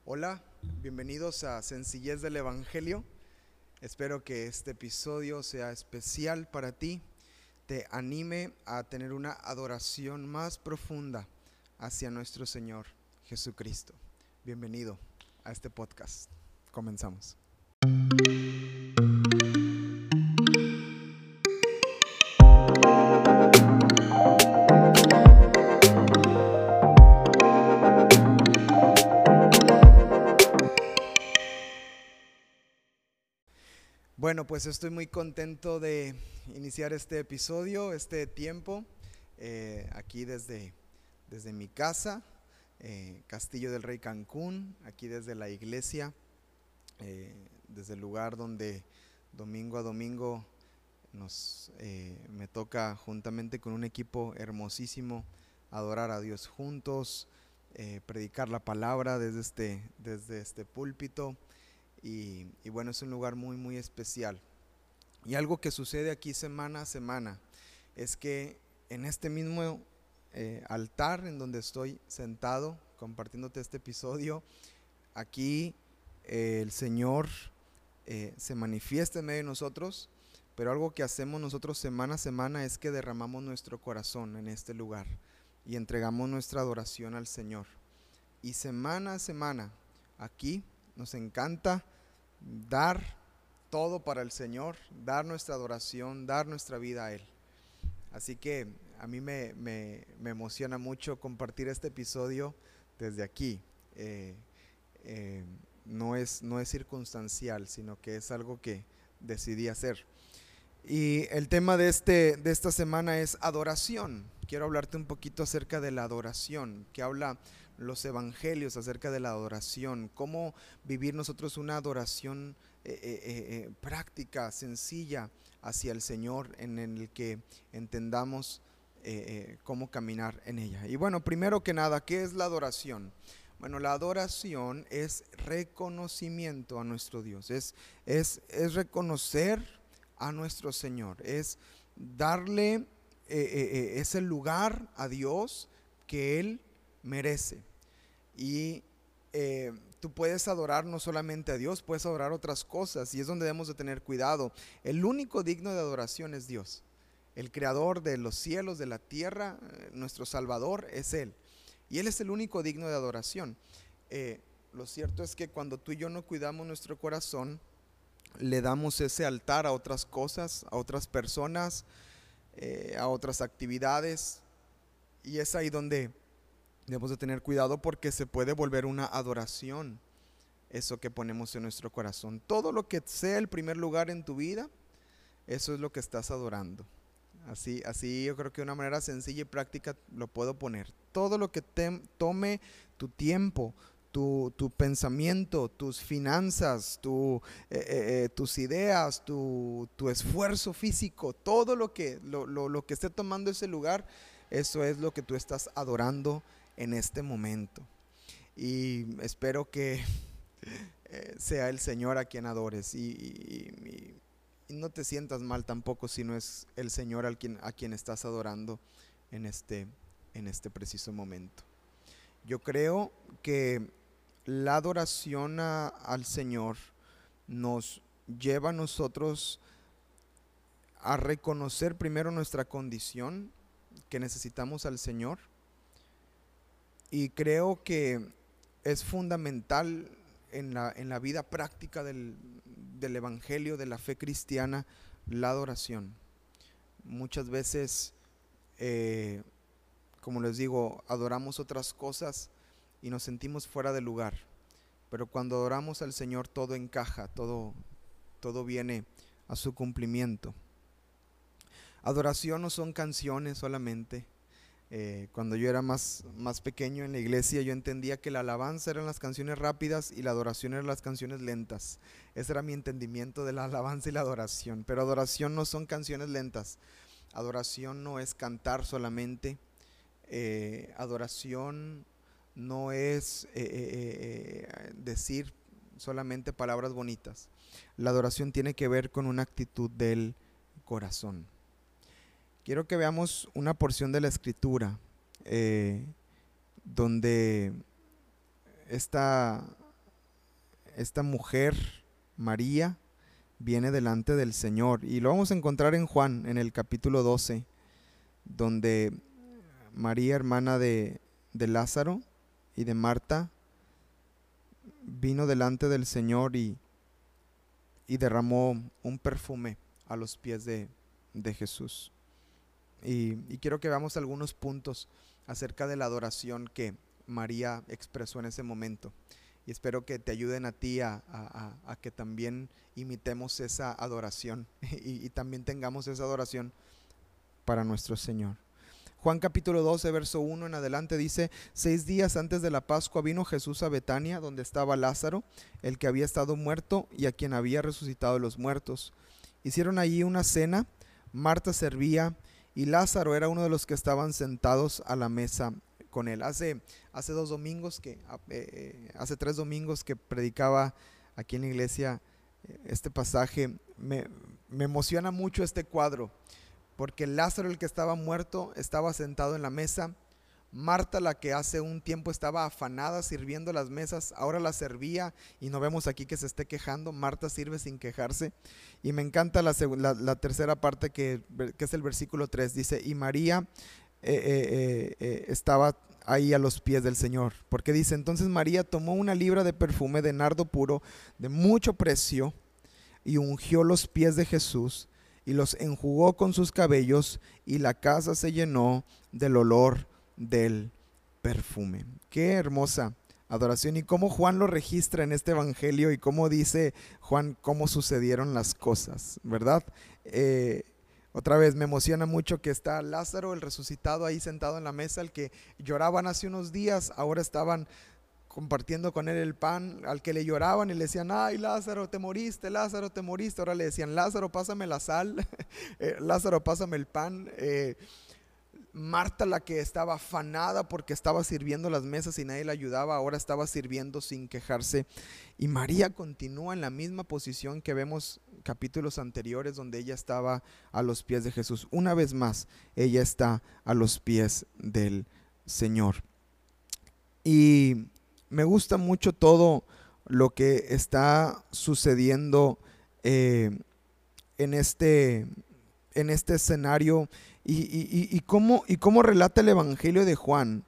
Hola, bienvenidos a Sencillez del Evangelio. Espero que este episodio sea especial para ti, te anime a tener una adoración más profunda hacia nuestro Señor Jesucristo. Bienvenido a este podcast. Comenzamos. Bueno, pues estoy muy contento de iniciar este episodio, este tiempo, aquí desde mi casa, Castillo del Rey Cancún, aquí desde la iglesia, desde el lugar donde domingo a domingo me toca juntamente con un equipo hermosísimo adorar a Dios juntos, predicar la palabra desde este púlpito. Y bueno, es un lugar muy muy especial. Y algo que sucede aquí semana a semana es que en este mismo altar en donde estoy sentado compartiéndote este episodio, aquí el Señor se manifiesta en medio de nosotros, pero algo que hacemos nosotros semana a semana es que derramamos nuestro corazón en este lugar y entregamos nuestra adoración al Señor. Y semana a semana aquí nos encanta dar todo para el Señor, dar nuestra adoración, dar nuestra vida a Él. Así que a mí me emociona mucho compartir este episodio desde aquí. Eh, eh, no es circunstancial, sino que es algo que decidí hacer. Y el tema de esta semana es adoración. Quiero hablarte un poquito acerca de la adoración, que habla los evangelios acerca de la adoración, cómo vivir nosotros una adoración práctica, sencilla hacia el Señor, en el que entendamos cómo caminar en ella. Y bueno, primero que nada, ¿qué es la adoración? Bueno, la adoración es reconocimiento a nuestro Dios, es reconocer a nuestro Señor, es darle ese lugar a Dios que Él merece. Y tú puedes adorar no solamente a Dios, puedes adorar otras cosas, y es donde debemos de tener cuidado. El único digno de adoración es Dios, el creador de los cielos, de la tierra, nuestro Salvador es Él, y Él es el único digno de adoración. Lo cierto es que cuando tú y yo no cuidamos nuestro corazón, le damos ese altar a otras cosas, a otras personas, a otras actividades, y es ahí donde debemos de tener cuidado, porque se puede volver una adoración eso que ponemos en nuestro corazón. Todo lo que sea el primer lugar en tu vida, eso es lo que estás adorando. Así yo creo que de una manera sencilla y práctica lo puedo poner. Todo lo que tome tu tiempo, tu pensamiento, tus finanzas, tus ideas, tu esfuerzo físico, todo lo que esté tomando ese lugar, eso es lo que tú estás adorando en este momento. Y espero que sea el Señor a quien adores, y no te sientas mal tampoco si no es el Señor a quien estás adorando en este preciso momento. Yo creo que la adoración al Señor nos lleva a nosotros a reconocer primero nuestra condición, que necesitamos al Señor, y creo que es fundamental en la vida práctica del Evangelio, de la fe cristiana, la adoración. Muchas veces, como les digo, adoramos otras cosas y nos sentimos fuera de lugar, pero cuando adoramos al Señor todo encaja, todo viene a su cumplimiento. Adoración no son canciones solamente. Cuando yo era más pequeño en la iglesia, yo entendía que la alabanza eran las canciones rápidas y la adoración eran las canciones lentas. Ese era mi entendimiento de la alabanza y la adoración. Pero adoración no son canciones lentas. Adoración no es cantar solamente. Adoración no es decir solamente palabras bonitas. La adoración tiene que ver con una actitud del corazón. Quiero que veamos una porción de la escritura donde esta esta mujer, María, viene delante del Señor. Y lo vamos a encontrar en Juan, en el capítulo 12, donde María, hermana de Lázaro y de Marta, vino delante del Señor y derramó un perfume a los pies de Jesús. Y quiero que veamos algunos puntos acerca de la adoración que María expresó en ese momento. Y espero que te ayuden a ti a que también imitemos esa adoración y también tengamos esa adoración para nuestro Señor. Juan capítulo 12, verso 1 en adelante dice: 6 días antes de la Pascua vino Jesús a Betania, donde estaba Lázaro, el que había estado muerto y a quien había resucitado de los muertos. Hicieron allí una cena, Marta servía y Lázaro era uno de los que estaban sentados a la mesa con él. Hace 3 domingos que predicaba aquí en la iglesia este pasaje. Me emociona mucho este cuadro, porque Lázaro, el que estaba muerto, estaba sentado en la mesa. Marta, la que hace un tiempo estaba afanada sirviendo las mesas, ahora la servía, y no vemos aquí que se esté quejando. Marta sirve sin quejarse. Y me encanta la tercera parte que es el versículo 3. Dice: y María estaba ahí a los pies del Señor, porque dice: entonces María tomó una libra de perfume de nardo puro de mucho precio y ungió los pies de Jesús y los enjugó con sus cabellos, y la casa se llenó del olor del perfume. Qué hermosa adoración, y cómo Juan lo registra en este evangelio, y cómo dice Juan cómo sucedieron las cosas, ¿verdad? Otra vez me emociona mucho que está Lázaro, el resucitado, ahí sentado en la mesa. El que lloraban hace unos días, ahora estaban compartiendo con él el pan. Al que le lloraban y le decían: ay, Lázaro, te moriste, Lázaro, te moriste, ahora le decían: Lázaro, pásame la sal, Lázaro, pásame el pan. Marta, la que estaba afanada porque estaba sirviendo las mesas y nadie le ayudaba, ahora estaba sirviendo sin quejarse. Y María continúa en la misma posición que vemos capítulos anteriores, donde ella estaba a los pies de Jesús. Una vez más, ella está a los pies del Señor. Y me gusta mucho todo lo que está sucediendo en este escenario, y cómo relata el Evangelio de Juan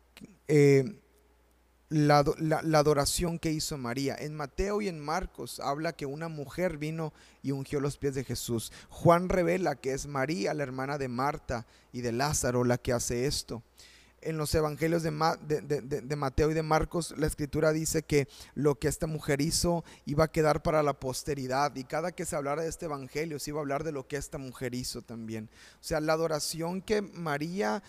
la adoración que hizo María. En Mateo y en Marcos habla que una mujer vino y ungió los pies de Jesús. Juan revela que es María, la hermana de Marta y de Lázaro, la que hace esto. En los evangelios de Mateo y de Marcos, la escritura dice que lo que esta mujer hizo iba a quedar para la posteridad, y cada que se hablara de este evangelio se iba a hablar de lo que esta mujer hizo también. O sea, la adoración que María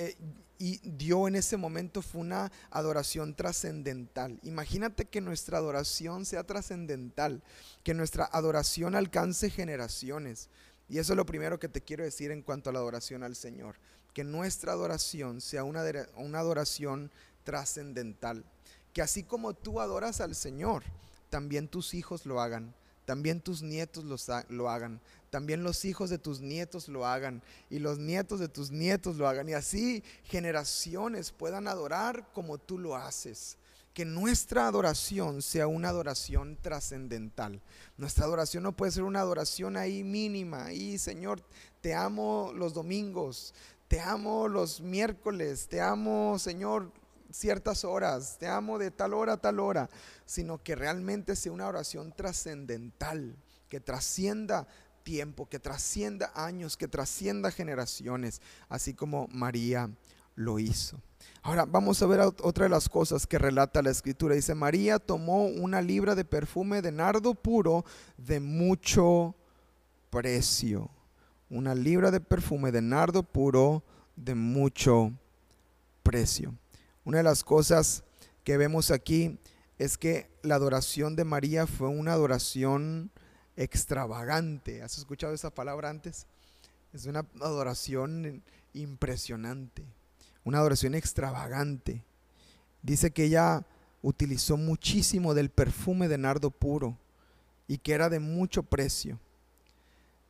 dio en ese momento fue una adoración trascendental. Imagínate que nuestra adoración sea trascendental, que nuestra adoración alcance generaciones. Y eso es lo primero que te quiero decir en cuanto a la adoración al Señor, que nuestra adoración sea una adoración trascendental, que así como tú adoras al Señor, también tus hijos lo hagan, también tus nietos lo hagan, también los hijos de tus nietos lo hagan, y los nietos de tus nietos lo hagan, y así generaciones puedan adorar como tú lo haces. Que nuestra adoración sea una adoración trascendental. Nuestra adoración no puede ser una adoración ahí mínima. Y Señor, te amo los domingos, te amo los miércoles, te amo, Señor, ciertas horas, te amo de tal hora a tal hora. Sino que realmente sea una oración trascendental, que trascienda tiempo, que trascienda años, que trascienda generaciones, así como María lo hizo. Ahora vamos a ver otra de las cosas que relata la escritura. Dice: María tomó una libra de perfume de nardo puro de mucho precio. Una libra de perfume de nardo puro de mucho precio. Una de las cosas que vemos aquí es que la adoración de María fue una adoración extravagante. ¿Has escuchado esa palabra antes? Es una adoración impresionante, una adoración extravagante. Dice que ella utilizó muchísimo del perfume de nardo puro y que era de mucho precio.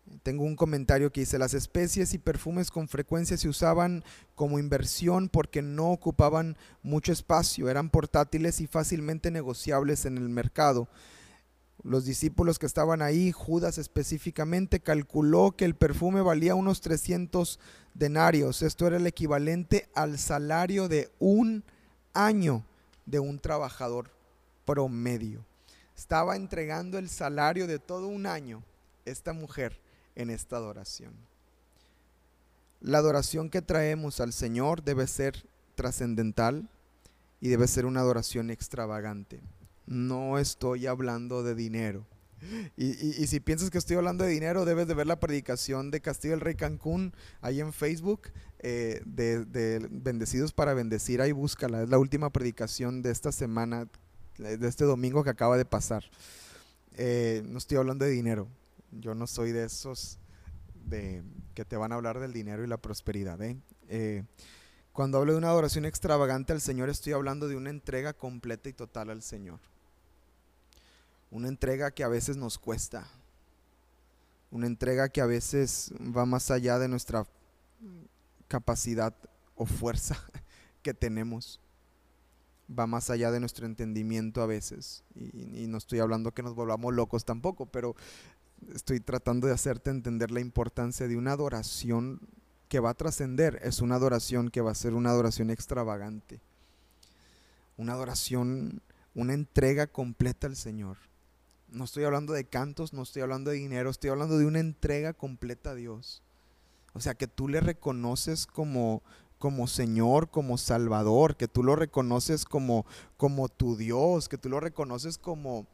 Tengo un comentario que dice: las especies y perfumes con frecuencia se usaban como inversión porque no ocupaban mucho espacio, eran portátiles y fácilmente negociables en el mercado. Los discípulos que estaban ahí, Judas específicamente, calculó que el perfume valía unos 300 denarios. Esto era el equivalente al salario de un año de un trabajador promedio. Estaba entregando el salario de todo un año esta mujer en esta adoración. La adoración que traemos al Señor debe ser trascendental y debe ser una adoración extravagante. No estoy hablando de dinero. Y si piensas que estoy hablando de dinero, debes de ver la predicación de Castillo del Rey Cancún ahí en Facebook, de Bendecidos para Bendecir. Ahí búscala, es la última predicación de esta semana, de este domingo que acaba de pasar. No estoy hablando de dinero. Yo no soy de esos que te van a hablar del dinero y la prosperidad. Cuando hablo de una adoración extravagante al Señor, estoy hablando de una entrega completa y total al Señor. Una entrega que a veces nos cuesta. Una entrega que a veces va más allá de nuestra capacidad o fuerza que tenemos. Va más allá de nuestro entendimiento a veces. Y no estoy hablando que nos volvamos locos tampoco, pero estoy tratando de hacerte entender la importancia de una adoración que va a trascender. Es una adoración que va a ser una adoración extravagante. Una adoración, una entrega completa al Señor. No estoy hablando de cantos, no estoy hablando de dinero, estoy hablando de una entrega completa a Dios. O sea, que tú le reconoces como Señor, como Salvador, que tú lo reconoces como tu Dios, que tú lo reconoces como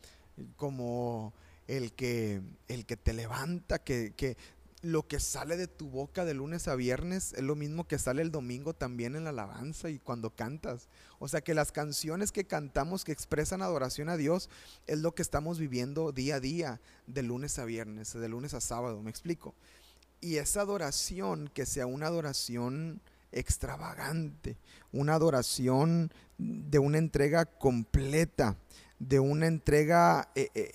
el que te levanta, que lo que sale de tu boca de lunes a viernes es lo mismo que sale el domingo también en la alabanza y cuando cantas. O sea, que las canciones que cantamos que expresan adoración a Dios es lo que estamos viviendo día a día, de lunes a viernes, de lunes a sábado, ¿me explico? Y esa adoración, que sea una adoración extravagante, una adoración de una entrega completa, de una entrega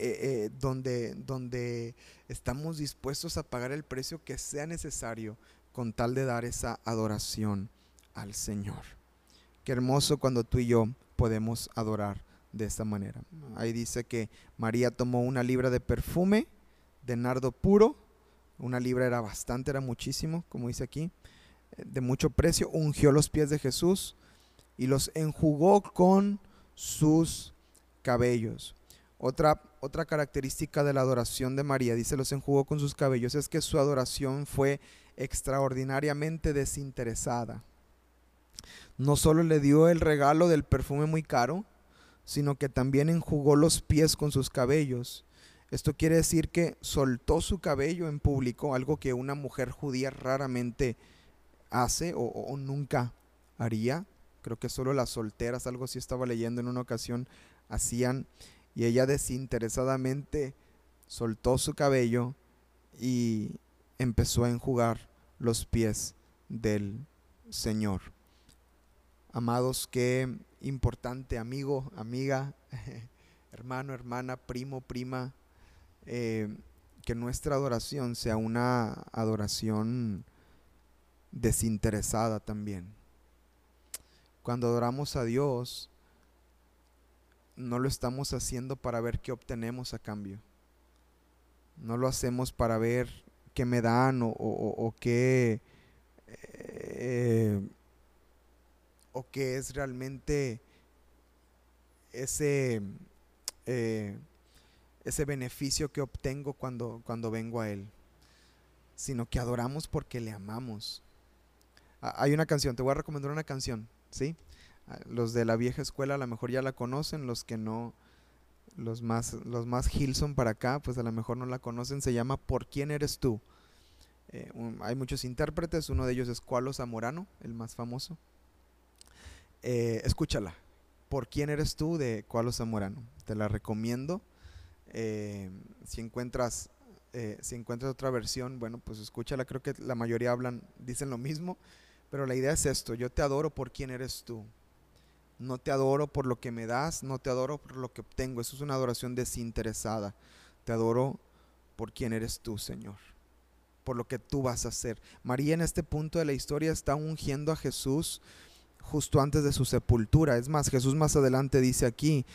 donde estamos dispuestos a pagar el precio que sea necesario con tal de dar esa adoración al Señor. Qué hermoso cuando tú y yo podemos adorar de esta manera. Ahí dice que María tomó una libra de perfume de nardo puro. Una libra era bastante, era muchísimo, como dice aquí, de mucho precio. Ungió los pies de Jesús y los enjugó con sus cabellos. Otra característica de la adoración de María, dice los enjugó con sus cabellos, es que su adoración fue extraordinariamente desinteresada. No solo le dio el regalo del perfume muy caro, sino que también enjugó los pies con sus cabellos. Esto quiere decir que soltó su cabello en público, algo que una mujer judía raramente hace o nunca haría. Creo que solo las solteras, algo así estaba leyendo en una ocasión, hacían. Y ella desinteresadamente soltó su cabello y empezó a enjugar los pies del Señor. Amados, qué importante, amigo, amiga, hermano, hermana, primo, prima, que nuestra adoración sea una adoración desinteresada también. Cuando adoramos a Dios, no lo estamos haciendo para ver qué obtenemos a cambio. No lo hacemos para ver qué me dan o qué es realmente ese beneficio que obtengo cuando vengo a Él, sino que adoramos porque le amamos. Hay una canción, te voy a recomendar una canción, ¿sí? Los de la vieja escuela a lo mejor ya la conocen, los que no, los más Hilson para acá, pues a lo mejor no la conocen. Se llama ¿Por quién eres tú? Hay muchos intérpretes, uno de ellos es Cualo Zamorano, el más famoso. Escúchala, ¿Por quién eres tú? De Cualo Zamorano, te la recomiendo. Si encuentras otra versión, bueno, pues escúchala. Creo que la mayoría dicen lo mismo, pero la idea es esto: yo te adoro por quién eres tú. No te adoro por lo que me das, no te adoro por lo que obtengo. Eso es una adoración desinteresada. Te adoro por quién eres tú, Señor. por lo que tú vas a hacer. María en este punto de la historia está ungiendo a Jesús justo antes de su sepultura. Es más, Jesús más adelante dice aquí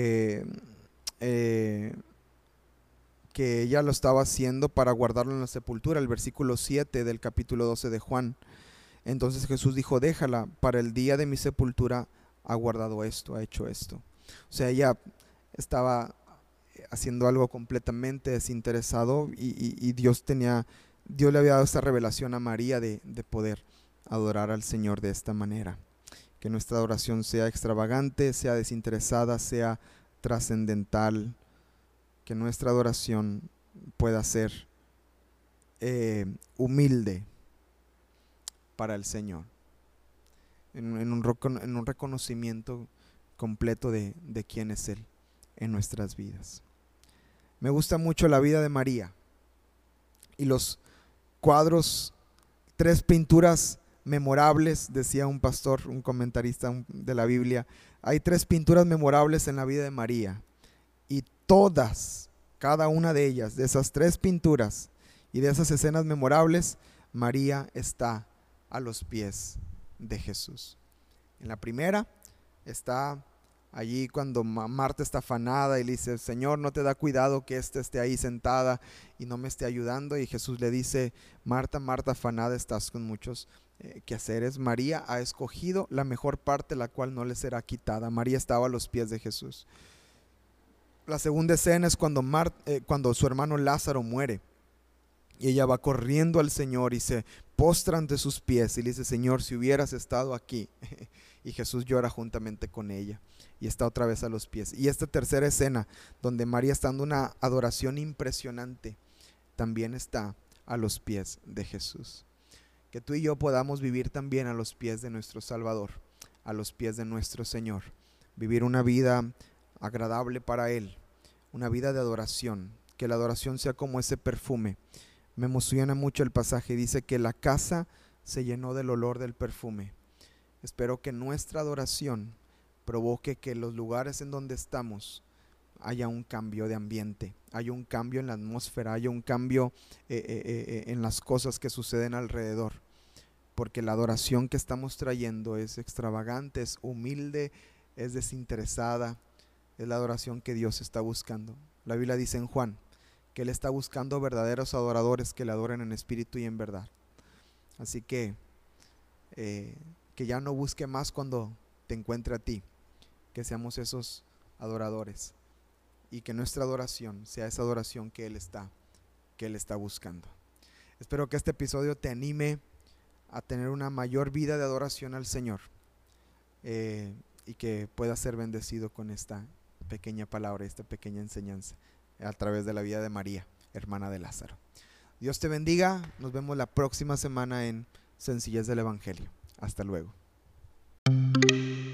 que ella lo estaba haciendo para guardarlo en la sepultura, el versículo 7 del capítulo 12 de Juan. Entonces Jesús dijo, déjala, para el día de mi sepultura ha guardado esto, ha hecho esto. O sea, ella estaba haciendo algo completamente desinteresado y Dios le había dado esta revelación a María de poder adorar al Señor de esta manera. Que nuestra adoración sea extravagante, sea desinteresada, sea trascendental. Que nuestra adoración pueda ser humilde para el Señor, en un reconocimiento completo de quién es Él en nuestras vidas. Me gusta mucho la vida de María y los cuadros, 3 pinturas memorables, decía un pastor, un comentarista de la Biblia. Hay 3 pinturas memorables en la vida de María, y todas, cada una de ellas, de esas 3 pinturas y de esas escenas memorables, María está a los pies de Jesús. En la primera está allí cuando Marta está afanada y le dice, Señor, ¿no te da cuidado que ésta esté ahí sentada y no me esté ayudando? Y Jesús le dice, Marta, Marta, afanada estás con muchos quehaceres. María ha escogido la mejor parte, la cual no le será quitada. María estaba a los pies de Jesús. La segunda escena es cuando su hermano Lázaro muere. Y ella va corriendo al Señor y se postra ante sus pies y le dice, Señor, si hubieras estado aquí. Y Jesús llora juntamente con ella y está otra vez a los pies. Y esta tercera escena, donde María está dando una adoración impresionante, también está a los pies de Jesús. Que tú y yo podamos vivir también a los pies de nuestro Salvador, a los pies de nuestro Señor. Vivir una vida agradable para Él, una vida de adoración. Que la adoración sea como ese perfume. Me emociona mucho el pasaje, dice que la casa se llenó del olor del perfume. Espero que nuestra adoración provoque que los lugares en donde estamos haya un cambio de ambiente, haya un cambio en la atmósfera, haya un cambio en las cosas que suceden alrededor. Porque la adoración que estamos trayendo es extravagante, es humilde, es desinteresada, es la adoración que Dios está buscando. La Biblia dice en Juan que Él está buscando verdaderos adoradores que le adoren en espíritu y en verdad. Así que ya no busque más cuando te encuentre a ti, que seamos esos adoradores y que nuestra adoración sea esa adoración que Él está buscando. Espero que este episodio te anime a tener una mayor vida de adoración al Señor y que puedas ser bendecido con esta pequeña palabra, esta pequeña enseñanza a través de la vida de María, hermana de Lázaro. Dios te bendiga, nos vemos la próxima semana en Sencillez del Evangelio. Hasta luego.